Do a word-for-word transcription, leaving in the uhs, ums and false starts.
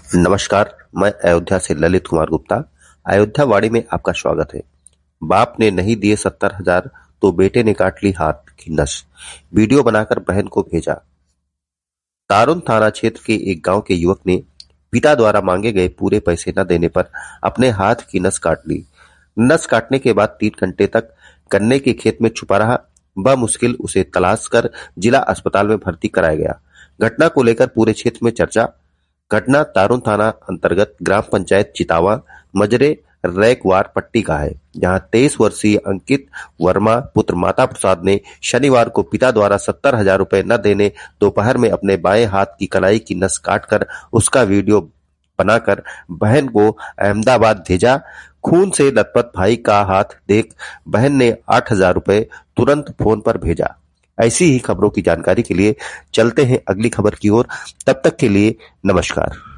नमस्कार, मैं अयोध्या से ललित कुमार गुप्ता। अयोध्या वाणी में आपका स्वागत है। बाप ने नहीं दिए सत्तर हजार तो बेटे ने काट ली हाथ की नस। वीडियो बनाकर बहन को भेजा। तारुन थाना क्षेत्र के एक गांव के युवक ने पिता द्वारा मांगे गए पूरे पैसे न देने पर अपने हाथ की नस काट ली। नस काटने के बाद तीन घंटे तक गन्ने के खेत में छुपा रहा। बमुश्किल उसे तलाश कर जिला अस्पताल में भर्ती कराया गया। घटना को लेकर पूरे क्षेत्र में चर्चा। घटना तारुन थाना अंतर्गत ग्राम पंचायत चितावा मजरे रैकवार पट्टी का है, जहां तेईस वर्षीय अंकित वर्मा पुत्र माता प्रसाद ने शनिवार को पिता द्वारा सत्तर हजार रुपए न देने दोपहर में अपने बाएं हाथ की कलाई की नस काटकर उसका वीडियो बनाकर बहन को अहमदाबाद भेजा। खून से लथपथ भाई का हाथ देख बहन ने आठ हजार रुपए तुरंत फोन पर भेजा। ऐसी ही खबरों की जानकारी के लिए चलते हैं अगली खबर की ओर। तब तक के लिए नमस्कार।